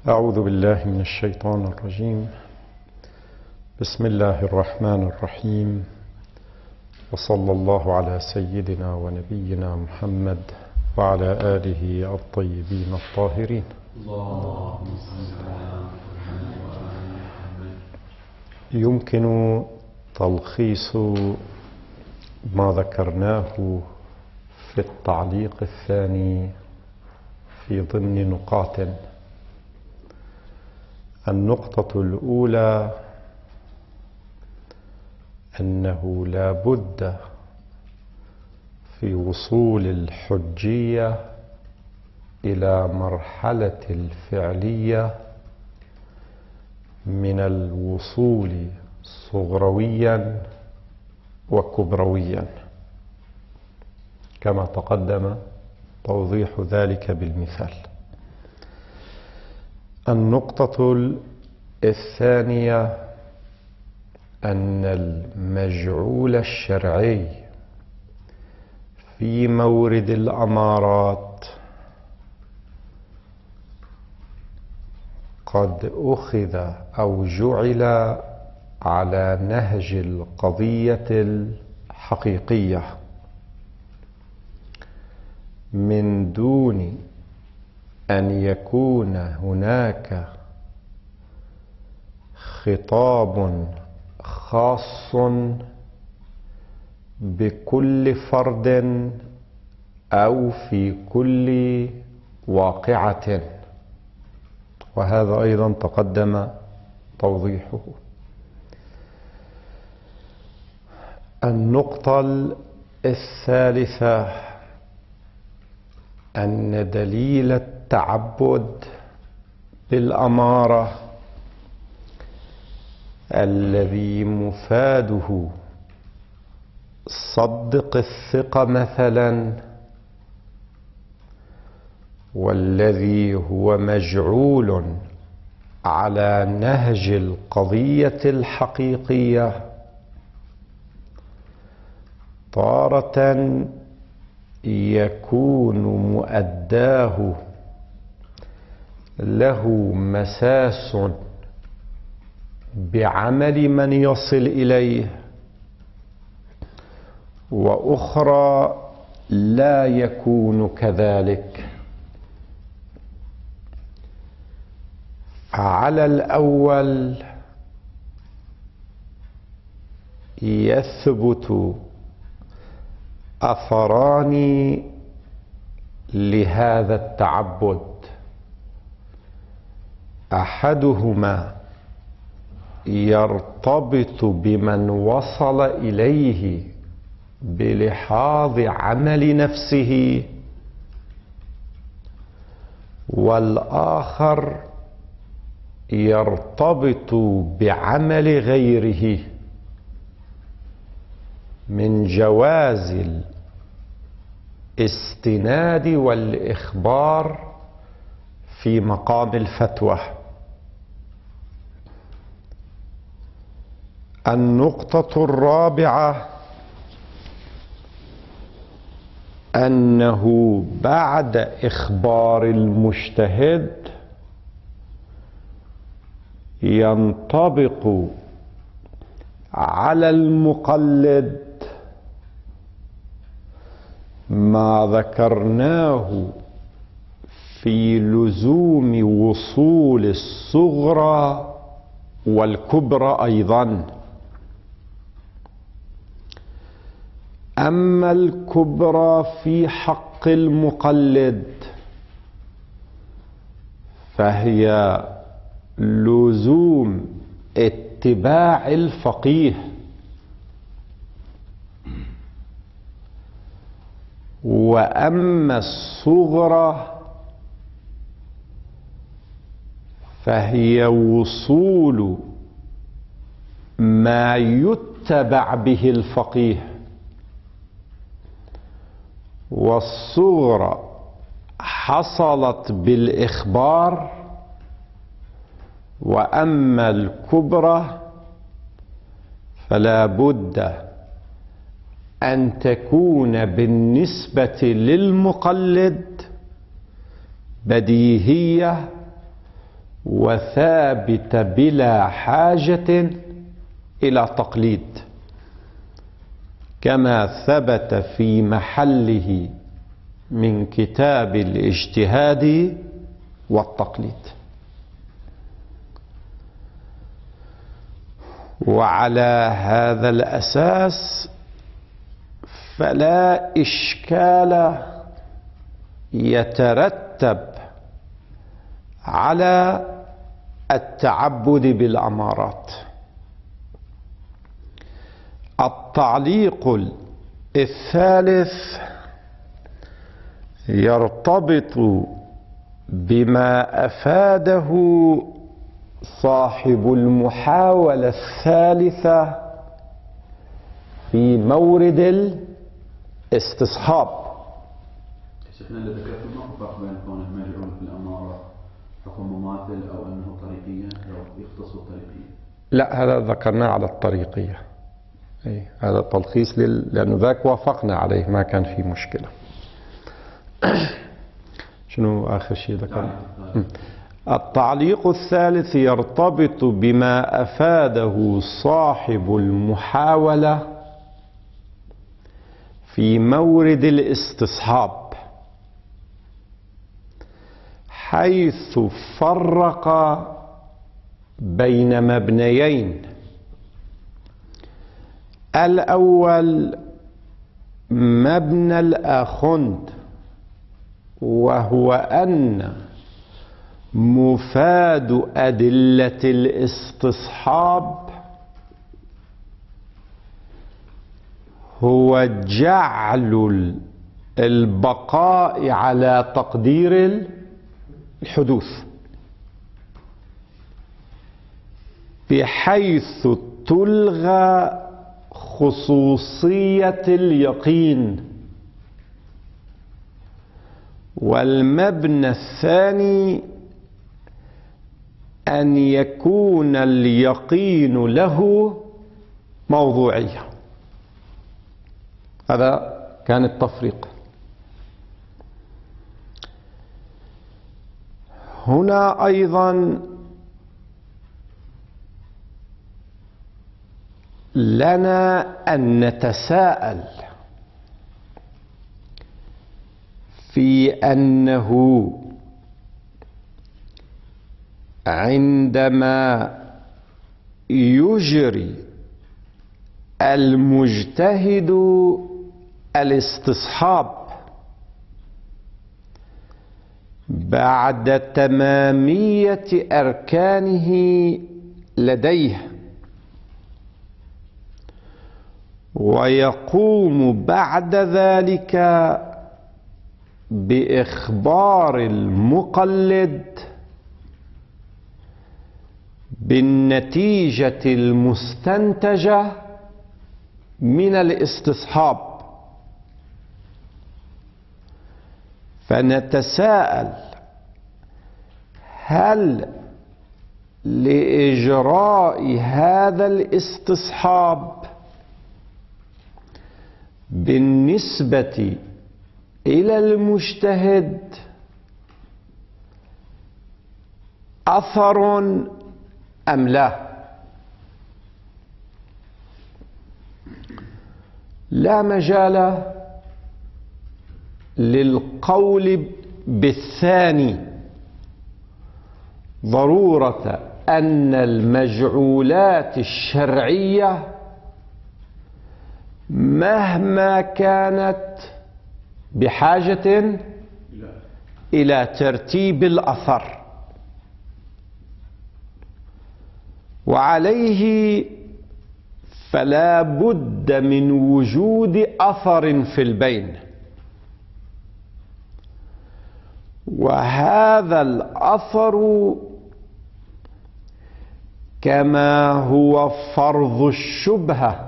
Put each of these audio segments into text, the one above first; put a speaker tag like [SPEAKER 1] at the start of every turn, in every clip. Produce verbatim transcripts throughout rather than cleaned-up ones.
[SPEAKER 1] أعوذ بالله من الشيطان الرجيم. بسم الله الرحمن الرحيم، وصلى الله على سيدنا ونبينا محمد وعلى آله الطيبين الطاهرين. يمكن تلخيص ما ذكرناه في التعليق الثاني في ضمن نقاط. النقطة الأولى أنه لا بد في وصول الحجية إلى مرحلة الفعلية من الوصول صغرويا وكبرويا، كما تقدم توضيح ذلك بالمثال. النقطة الثانية أن المجعول الشرعي في مورد الأمارات قد أخذ أو جعل على نهج القضية الحقيقية من دون أن يكون هناك خطاب خاص بكل فرد أو في كل واقعة، وهذا أيضا تقدم توضيحه. النقطة الثالثة أن دليل التعبد بالأمارة الذي مفاده صدق الثقة مثلا، والذي هو مجعول على نهج القضية الحقيقية، تارة يكون مؤداه له مساس بعمل من يصل إليه، وأخرى لا يكون كذلك. على الأول يثبت أثران لهذا التعبد، أحدهما يرتبط بمن وصل إليه بلحاظ عمل نفسه، والآخر يرتبط بعمل غيره من جواز الاستناد والإخبار في مقام الفتوى. النقطة الرابعة أنه بعد إخبار المجتهد ينطبق على المقلد ما ذكرناه في لزوم وصول الصغرى والكبرى أيضا. أما الكبرى في حق المقلد فهي لزوم اتباع الفقيه، وأما الصغرى فهي وصول ما يتبع به الفقيه، والصغرى حصلت بالإخبار، وأما الكبرى فلا بد أن تكون بالنسبة للمقلد بديهية وثابت بلا حاجة إلى تقليد، كما ثبت في محله من كتاب الاجتهاد والتقليد. وعلى هذا الأساس فلا إشكال يترتب على التعبد بالأمارات. التعليق الثالث يرتبط بما أفاده صاحب المحاولة الثالثة في مورد الاستصحاب.
[SPEAKER 2] شيخنا اللي ذكرت ما فرق بين كونه مجعول في الأمارة حكم مماثل أو أنه طريقيا لو يختص الطريقية؟
[SPEAKER 1] لا، هذا ذكرناه على الطريقية. أي هذا تلخيص لل... لأنه ذاك وافقنا عليه، ما كان في مشكلة. شنو آخر شيء ذكرنا؟ التعليق الثالث يرتبط بما أفاده صاحب المحاولة في مورد الاستصحاب، حيث فرق بين مبنيين. الأول مبنى الآخند، وهو أن مفاد أدلة الاستصحاب هو جعل البقاء على تقدير الحدوث، بحيث تلغى خصوصية اليقين. والمبنى الثاني أن يكون اليقين له موضوعية. هذا كان التفريق. هنا أيضا لنا أن نتساءل في أنه عندما يجري المجتهد الاستصحاب بعد تمامية أركانه لديه، ويقوم بعد ذلك بإخبار المقلد بالنتيجة المستنتجة من الاستصحاب، فنتساءل: هل لإجراء هذا الاستصحاب بالنسبة إلى المجتهد أثر أم لا؟ لا مجال للقول بالثاني، ضرورة أن المجعولات الشرعية مهما كانت بحاجة إلى ترتيب الأثر، وعليه فلا بد من وجود أثر في البين، وهذا الأثر كما هو فرض الشبهة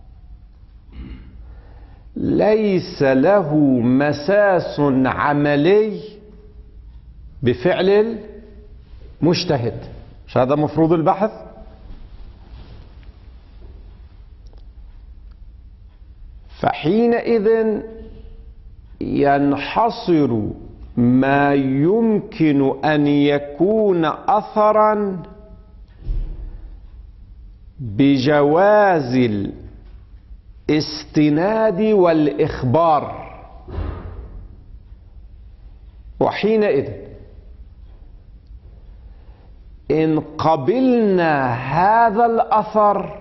[SPEAKER 1] ليس له مساس عملي بفعل المجتهد. مش هذا مفروض البحث؟ فحينئذ ينحصر ما يمكن أن يكون أثرا بجواز الاستناد والإخبار، وحينئذ إن قبلنا هذا الأثر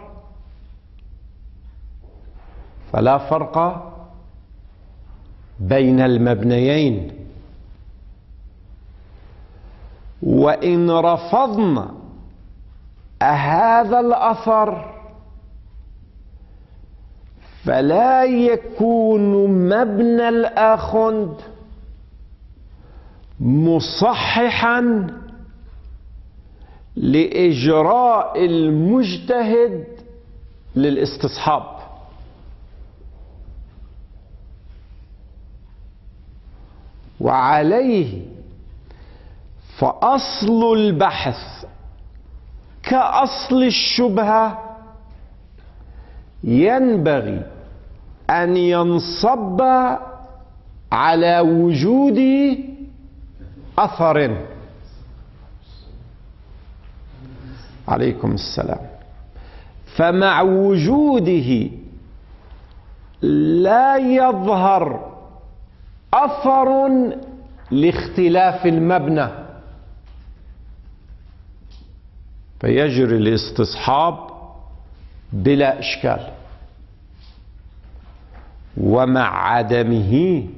[SPEAKER 1] فلا فرق بين المبنيين، وإن رفضنا هذا الأثر فلا يكون مبنى الآخند مصححا لإجراء المجتهد للاستصحاب. وعليه فأصل البحث كأصل الشبهة ينبغي أن ينصب على وجود أثر. عليكم السلام. فمع وجوده لا يظهر أثر لاختلاف المبنى، فيجري الاستصحاب بلا إشكال. ومع عدمه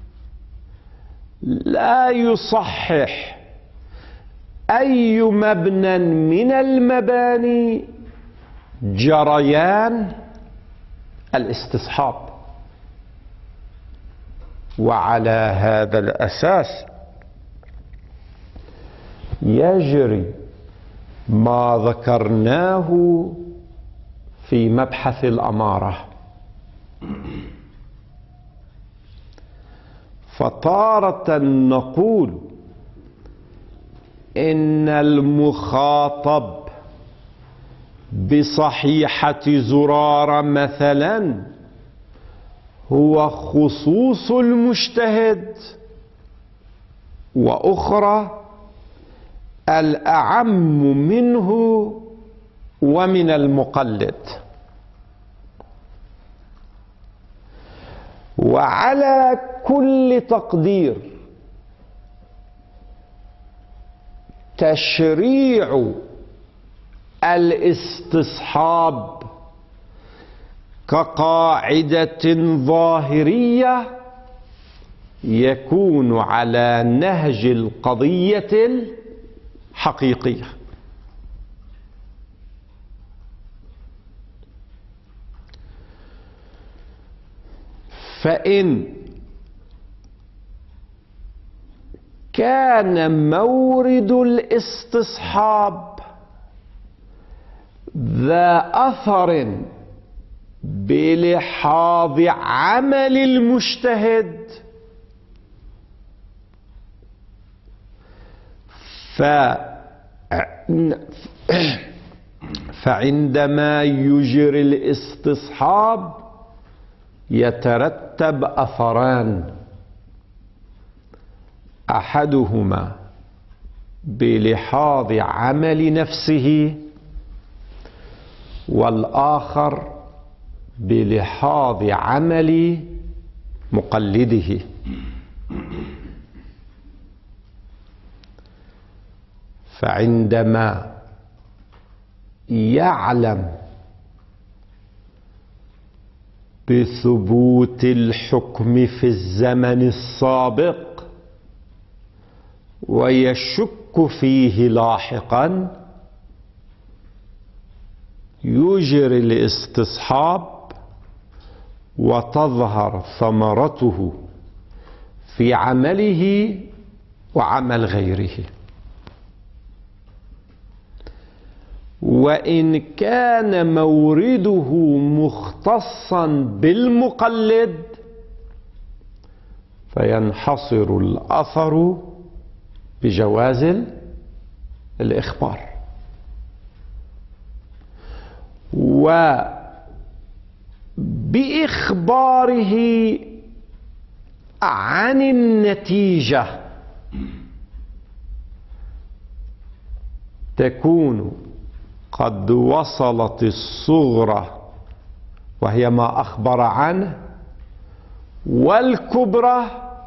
[SPEAKER 1] لا يصحح أي مبنى من المباني جريان الاستصحاب. وعلى هذا الأساس يجري ما ذكرناه في مبحث الأمارة. فتارة نقول إن المخاطب بصحيحة زرارة مثلا هو خصوص المجتهد، وأخرى الأعم منه ومن المقلد. وعلى كل تقدير تشريع الاستصحاب كقاعدة ظاهرية يكون على نهج القضية الحقيقية. فإن كان مورد الاستصحاب ذا أثر بلحاظ عمل المجتهد ف فعندما يجري الاستصحاب يترتب أثران: أحدهما بلحاظ عمل نفسه، والآخر بلحاظ عمل مقلده. فعندما يعلم بثبوت الحكم في الزمن السابق ويشك فيه لاحقا يجري الاستصحاب وتظهر ثمرته في عمله وعمل غيره. وإن كان مورده مختصا بالمقلد فينحصر الأثر بجواز الإخبار. وبإخباره عن النتيجة تكون قد وصلت الصغرى وهي ما أخبر عنه، والكبرى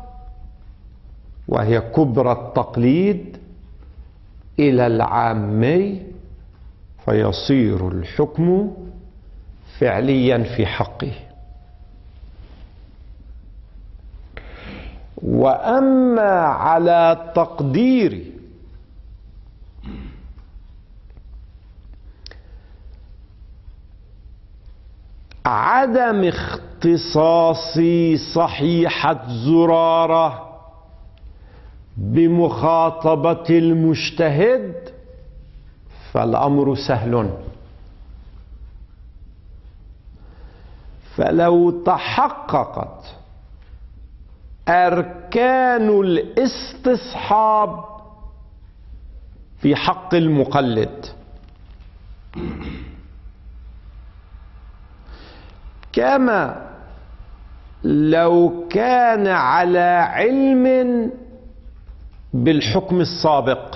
[SPEAKER 1] وهي كبرى التقليد إلى العامي، فيصير الحكم فعليا في حقه. وأما على تقدير عدم اختصاص صحيحة زرارة بمخاطبة المجتهد فالأمر سهل. فلو تحققت أركان الاستصحاب في حق المقلد كما لو كان على علم بالحكم السابق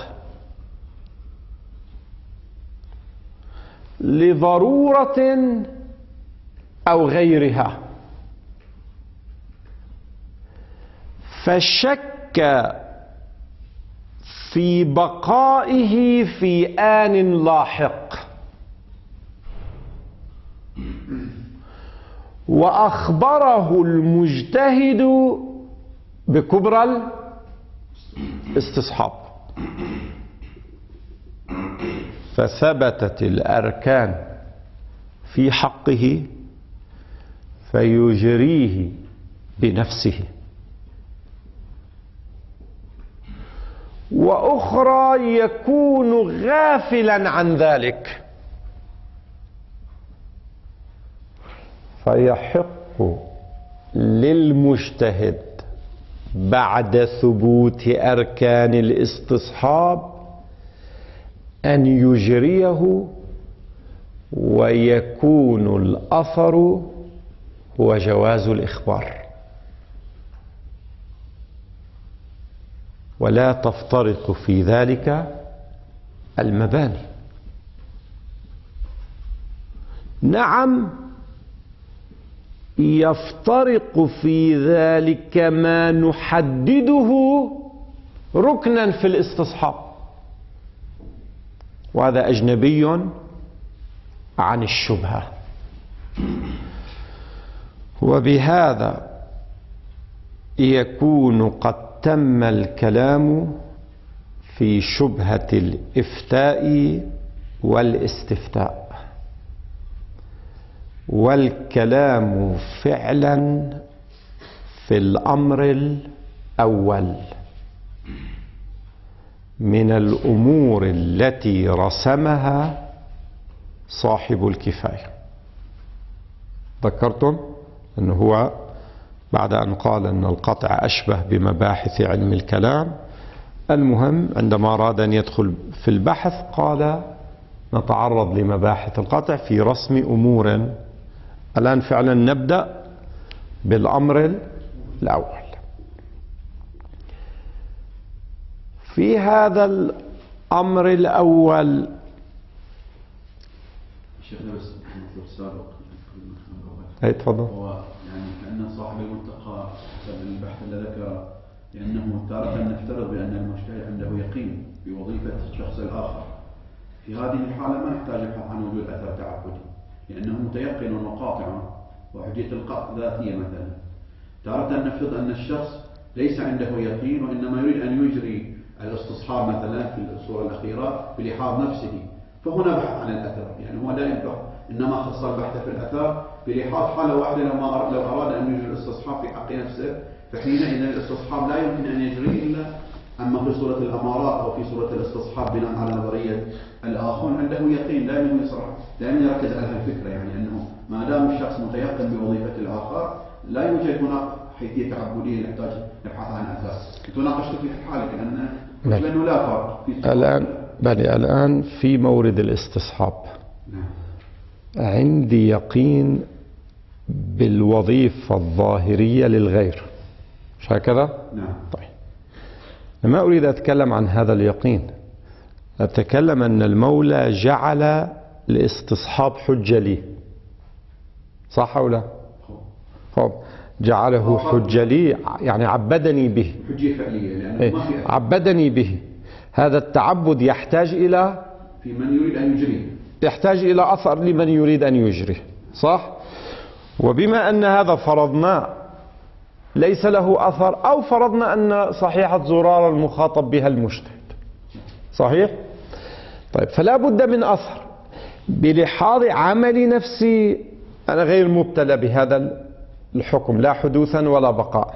[SPEAKER 1] لضرورة أو غيرها، فشك في بقائه في آن لاحق وأخبره المجتهد بكبرى الاستصحاب، فثبتت الأركان في حقه فيجريه بنفسه. وأخرى يكون غافلا عن ذلك فيحق للمجتهد بعد ثبوت أركان الاستصحاب أن يجريه، ويكون الأثر هو جواز الإخبار، ولا تفترق في ذلك المباني. نعم يفترق في ذلك ما نحدده ركنا في الاستصحاب، وهذا أجنبي عن الشبهة. وبهذا يكون قد تم الكلام في شبهة الإفتاء والاستفتاء، والكلام فعلا في الأمر الأول من الأمور التي رسمها صاحب الكفاية. ذكرتم أنه هو بعد أن قال أن القطع أشبه بمباحث علم الكلام، المهم عندما أراد أن يدخل في البحث قال نتعرض لمباحث القطع في رسم أمور. الآن فعلا نبدأ بالأمر الأول. في هذا الأمر الأول
[SPEAKER 2] شيخنا بس المطلوب السابق
[SPEAKER 1] أي تفضل.
[SPEAKER 2] هو يعني كأن صاحب المنطقة حسب البحث اللي ذكره، لأنه تارة نفترض بأن المجتهد عنده يقين بوظيفة الشخص الآخر، في هذه الحالة ما نحتاج نبحث عن وجود أثر تعبدي لأنه متيقن وقاطع وحجية القطع ذاتية. مثلا تارة نفترض أن الشخص ليس عنده يقين وإنما يريد أن يجري الاستصحاب مثلا في الصورة الأخيرة بلحاظ نفسه، فهنا بحث عن الأثر، يعني هو لا ينفع إنما خص البحث في الأثر بلحاظ حالة واحدة لو, ما لو أراد أن يجري الاستصحاب في حق نفسه، فحينئذ الاستصحاب لا يمكن أن يجري إلا أما في صورة الأمارات أو في صورة الاستصحاب بناء على نظرية الآخر عنده يقين دائما يصرح دائما يركز على هالفكرة، يعني أنه ما دام الشخص متيقن بوظيفة الآخر لا يوجد هناك حيثية تعبدية نحتاج نبحث عن أساس. تناقشت في حالك لأن لأنه لا فرق في
[SPEAKER 1] الآن بني الآن في مورد الاستصحاب.
[SPEAKER 2] نعم.
[SPEAKER 1] عندي يقين بالوظيفة الظاهرية للغير، مش هكذا؟
[SPEAKER 2] نعم.
[SPEAKER 1] طيب أنا ما أريد أتكلم عن هذا اليقين، أتكلم أن المولى جعل الاستصحاب حجة لي، صح أو لا؟ خب جعله حجة لي، يعني عبدني به،
[SPEAKER 2] حجة فعلية، لأنه
[SPEAKER 1] إيه؟
[SPEAKER 2] ما في
[SPEAKER 1] عبدني به. هذا التعبد يحتاج إلى
[SPEAKER 2] في من يريد أن يجريه،
[SPEAKER 1] يحتاج إلى أثر لمن يريد أن يجريه، صح؟ وبما أن هذا فرضنا ليس له أثر، أو فرضنا أن صحيحة زرار المخاطب بها المجتهد، صحيح؟ طيب فلا بد من أثر بلحاظ عمل نفسي، أنا غير مبتلى بهذا الحكم لا حدوثا ولا بقاء.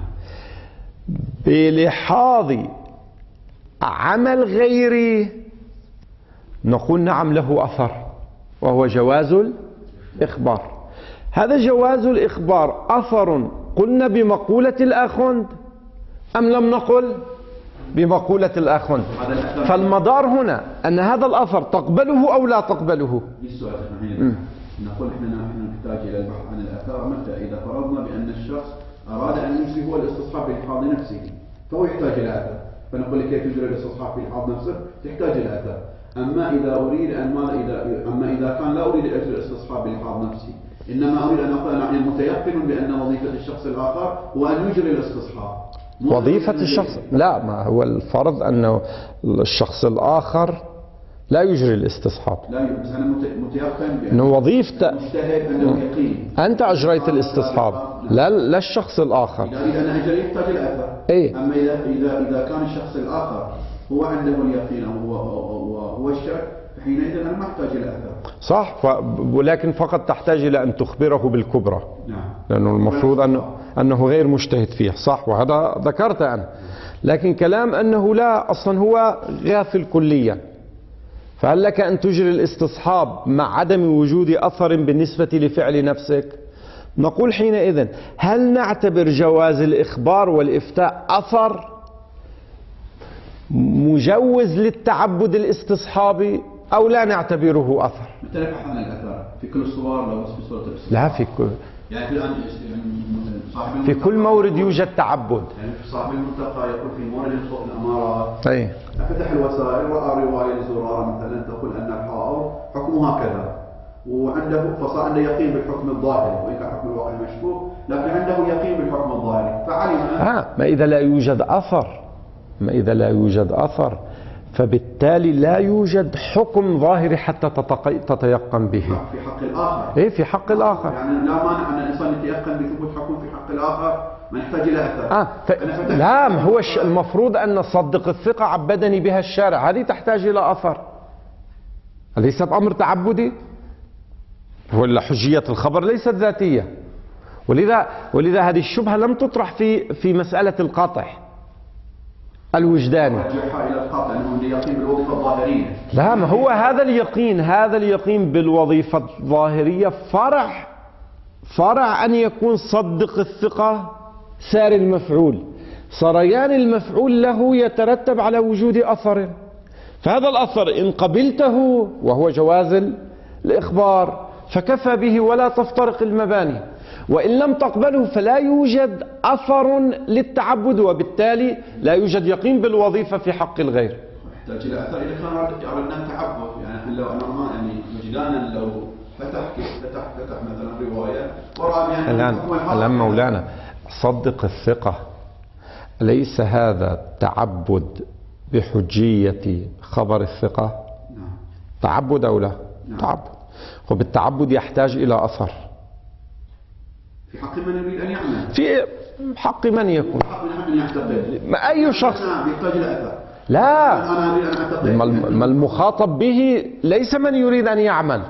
[SPEAKER 1] بلحاظ عمل غيري نقول نعم له أثر، وهو جواز الإخبار. هذا جواز الإخبار أثر قلنا بمقولة الآخوند أم لم نقل بمقولة الآخوند؟ فالمدار هنا أن هذا الأثر تقبله أو لا تقبله.
[SPEAKER 2] السؤال نقول احنا نحن نحتاج الى البحث عن الاثار متى؟ اذا فرضنا بان الشخص اراد ان يجري هو الاستصحاب بلحاظ نفسه فهو يحتاج الى اثر، فنقول كيف يجري الاستصحاب بلحاظ نفسه؟ تحتاج الى اثر. اما اذا اريد ان ماذا اذا اما اذا كان لا اريد اجري الاستصحاب بلحاظ نفسي، انما اريد ان اقول انا متيقن بان وظيفه الشخص الاخر هو ان يجري الاستصحاب.
[SPEAKER 1] وظيفة الشخص لا، ما هو الفرض أنه الشخص الآخر لا يجري الاستصحاب.
[SPEAKER 2] لا بس أنا متيقن
[SPEAKER 1] أنه وظيفة
[SPEAKER 2] مجتهد عنده يقين.
[SPEAKER 1] أنت أجريت الاستصحاب لا لا الشخص الآخر.
[SPEAKER 2] إذا أريد أن أجري يحتاج إلى أثر.
[SPEAKER 1] إيه؟
[SPEAKER 2] أما إذا إذا إذا كان الشخص الآخر هو عنده اليقين أو هو هو الشك، فحينئذ أنا ما أحتاج إلى أثر.
[SPEAKER 1] صح، ولكن فقط تحتاج إلى أن تخبره بالكبرى.
[SPEAKER 2] نعم.
[SPEAKER 1] لأنه المفروض أنه أنه غير مجتهد فيه، صح، وهذا ذكرت أنا. لكن كلام أنه لا، أصلا هو غافل كليا. فهل لك أن تجري الاستصحاب مع عدم وجود أثر بالنسبة لفعل نفسك؟ نقول حينئذ هل نعتبر جواز الإخبار والإفتاء أثر مجوز للتعبد الاستصحابي أو لا نعتبره أثر؟
[SPEAKER 2] متى نبحث عن الأثر؟ في كل الصور لو بس في صورة الاستصحاب؟
[SPEAKER 1] لا، في كل
[SPEAKER 2] يعني في الآن صاحب
[SPEAKER 1] في كل مورد يوجد تعبد.
[SPEAKER 2] يعني في صاحب المنطقة يقول في مورد الخوف الأمارات.
[SPEAKER 1] أي.
[SPEAKER 2] فتح الوسائل رأى رواية لزرارة مثلا تقول أن الحائر حكمها كذا، وعنده فصار عنده يقين بالحكم الظاهري، وإن كان حكم الواقع مشكوك لكن عنده يقين بالحكم الظاهري فعلم.
[SPEAKER 1] آه ما إذا لا يوجد أثر، ما إذا لا يوجد أثر فبالتالي لا يوجد حكم ظاهري حتى تتيقن به.
[SPEAKER 2] في حق الآخر.
[SPEAKER 1] إيه في حق الآخر.
[SPEAKER 2] يعني لا مانع أن الإنسان يتيقن بثبوت حكم في حق الآخر، ما يحتاج إلى أثر.
[SPEAKER 1] آه ف... لا، ما هو الش... المفروض أن صدق الثقة عبدني بها الشارع، هذه تحتاج إلى أثر. أليس بأمر تعبدي؟ ولا حجية الخبر ليست ذاتية. ولذا ولذا هذه الشبهة لم تطرح في في مسألة القطع الوجداني.
[SPEAKER 2] رجعها الى القطع انه يقين بالوظيفه الظاهريه.
[SPEAKER 1] لا، ما هو هذا اليقين هذا اليقين بالوظيفه الظاهريه فرع فرع ان يكون صدق الثقه سار المفعول، سريان المفعول له يترتب على وجود اثر. فهذا الاثر ان قبلته وهو جواز الاخبار فكفى به ولا تفترق المباني، وإن لم تقبله فلا يوجد أثر للتعبد، وبالتالي لا يوجد يقين بالوظيفة في حق الغير.
[SPEAKER 2] يحتاج إلى أثر إذا كان أردنا التعبد، يعني لو أنا ما يعني وجدانا لو فتح فتح فتح مثلا رواية ورأى يعني
[SPEAKER 1] الآن الآن مولانا صدق الثقة، أليس هذا تعبد بحجية خبر الثقة؟
[SPEAKER 2] نعم.
[SPEAKER 1] تعبد أو لا؟
[SPEAKER 2] نعم.
[SPEAKER 1] تعبد. وبالتعبد يحتاج إلى أثر
[SPEAKER 2] في حق من يريد أن يعمل،
[SPEAKER 1] في حق من يكون،
[SPEAKER 2] في حق من يعتقد،
[SPEAKER 1] ما أي شخص.
[SPEAKER 2] نعم يحتاج إلى أثر.
[SPEAKER 1] لا،
[SPEAKER 2] أنا أريد أن أعتقد.
[SPEAKER 1] ما المخاطب به ليس من يريد أن يعمل،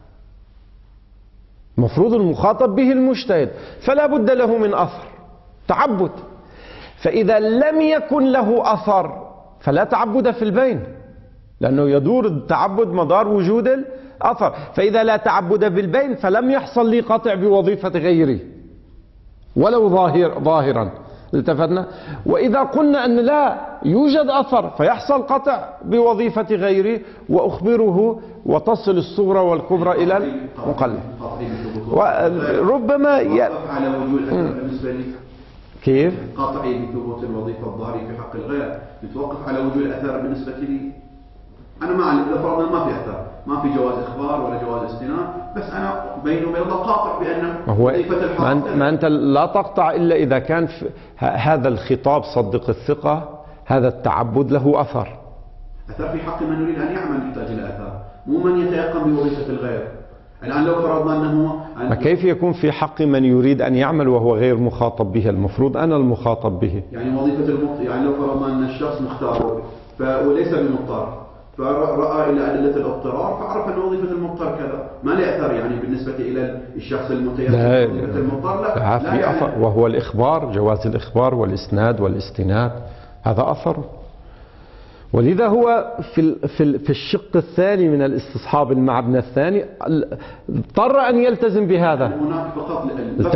[SPEAKER 1] المفروض المخاطب به المجتهد، فلا بد له من أثر تعبد. فإذا لم يكن له أثر فلا تعبد في البين، لأنه يدور التعبد مدار وجود الأثر. فإذا لا تعبد بالبين فلم يحصل لي قطع بوظيفة غيري ولو ظاهر ظاهرا، التفتنا. وإذا قلنا أن لا يوجد أثر فيحصل قطع بوظيفة غيري وأخبره وتصل الصغرى والكبرى إلى المقلد. وربما ي...
[SPEAKER 2] على وجود بالنسبة لي
[SPEAKER 1] كيف؟
[SPEAKER 2] قاطعي بثبوت الوظيفة الظاهرية في حق الغير نتوقف على وجود الأثر بالنسبة لي. أنا ما أعلم إذا فرضنا ما في أثر، ما في جواز إخبار ولا جواز استناد، بس أنا بيني وبين الله قاطع بأن وظيفة الحافظ.
[SPEAKER 1] ما أنت لا تقطع إلا إذا كان هذا الخطاب صدق الثقة، هذا التعبد له أثر.
[SPEAKER 2] أثر في حق من يريد أن يعمل يحتاج إلى أثر، مو من يتيقن بوظيفة الغير. الآن لو فرضنا أنه
[SPEAKER 1] ما كيف يكون في حق من يريد أن يعمل وهو غير مخاطب به؟ المفروض أنا المخاطب به.
[SPEAKER 2] يعني وظيفة المخ... يعني لو فرضنا أن الشخص مختار وليس بمضطر، فرأى إلى أدلة الاضطرار فعرف أن وظيفة المضطر كذا، ما له أثر يعني بالنسبة إلى الشخص المتيقن بوظيفة المضطر. لا,
[SPEAKER 1] لا, لا في أثر، وهو الإخبار، جواز الإخبار والإسناد والاستناد، هذا أثر. ولذا هو في في الشق الثاني من الاستصحاب المعنى الثاني اضطر أن يلتزم بهذا.
[SPEAKER 2] هناك فقط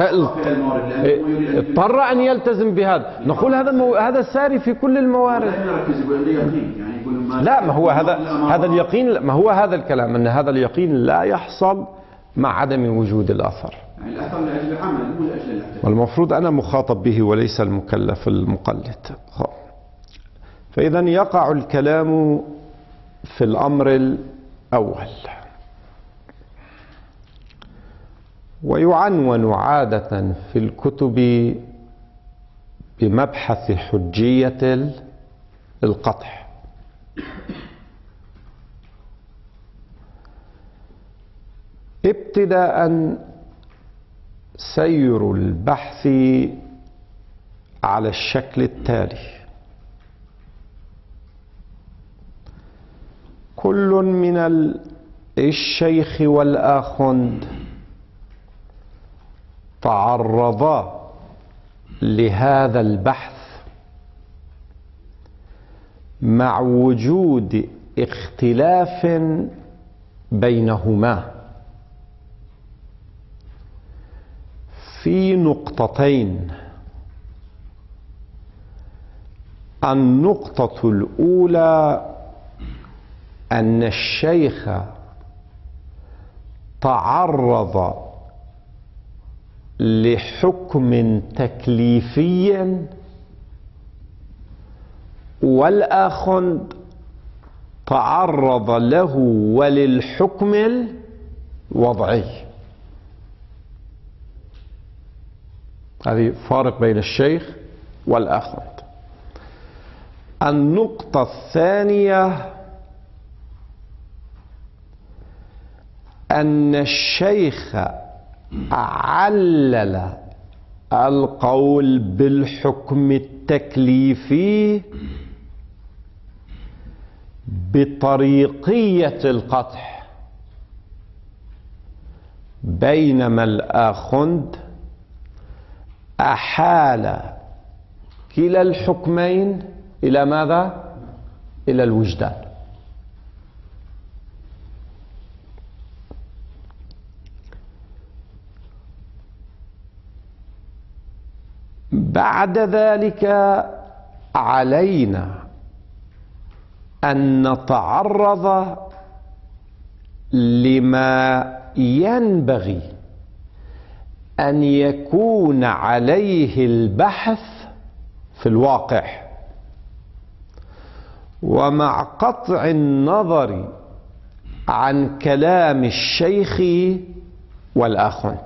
[SPEAKER 1] اضطر أن يلتزم بهذا. نقول هذا المو... هذا ساري في كل الموارد. لا، ما هو هذا هذا اليقين، ما هو هذا الكلام أن هذا اليقين لا يحصل مع عدم وجود الأثر.
[SPEAKER 2] يعني الأثر لأجل العمل مو لأجل الاحتفال.
[SPEAKER 1] والمفروض أنا مخاطب به وليس المكلف المقلد. فإذا يقع الكلام في الأمر الأول، ويعنون عادة في الكتب بمبحث حجية القطع. ابتداء سير البحث على الشكل التالي: كل من الشيخ والآخوند تعرضا لهذا البحث مع وجود اختلاف بينهما في نقطتين. النقطة الأولى أن الشيخ تعرض لحكم تكليفي والآخوند تعرض له وللحكم الوضعي. هذه فارق بين الشيخ والآخوند. النقطة الثانية أن الشيخ علل القول بالحكم التكليفي بطريقية القطع، بينما الآخوند أحال كلا الحكمين إلى ماذا؟ إلى الوجدان. بعد ذلك علينا أن نتعرض لما ينبغي أن يكون عليه البحث في الواقع، ومع قطع النظر عن كلام الشيخ والآخوند.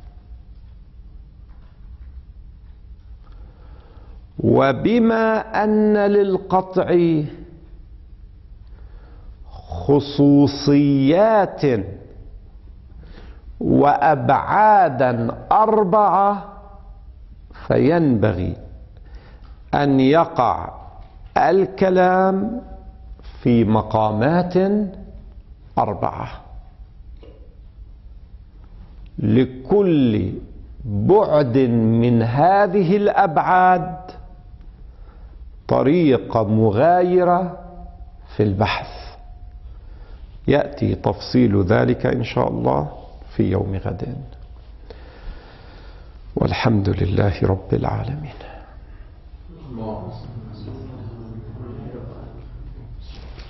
[SPEAKER 1] وبما أن للقطع خصوصيات وأبعادا أربعة، فينبغي أن يقع الكلام في مقامات أربعة، لكل بعد من هذه الأبعاد طريقة مغايرة في البحث. يأتي تفصيل ذلك إن شاء الله في يوم غد، والحمد لله رب العالمين.